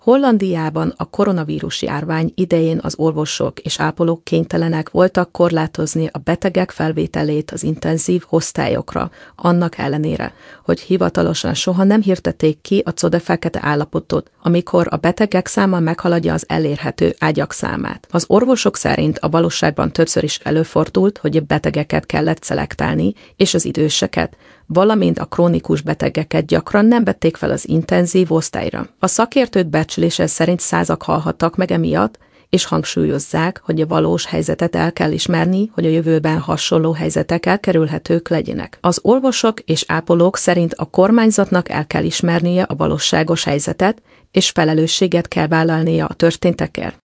Hollandiában a koronavírus járvány idején az orvosok és ápolók kénytelenek voltak korlátozni a betegek felvételét az intenzív osztályokra, annak ellenére, hogy hivatalosan soha nem hirdették ki a codefekete állapotot, amikor a betegek száma meghaladja az elérhető ágyak számát. Az orvosok szerint a valóságban többször is előfordult, hogy a betegeket kellett szelektálni, és az időseket, valamint a krónikus betegeket gyakran nem vették fel az intenzív osztályra. A szakértők becslése szerint százak halhattak meg emiatt, és hangsúlyozzák, hogy a valós helyzetet el kell ismerni, hogy a jövőben hasonló helyzetek elkerülhetők legyenek. Az orvosok és ápolók szerint a kormányzatnak el kell ismernie a valóságos helyzetet, és felelősséget kell vállalnia a történtekért.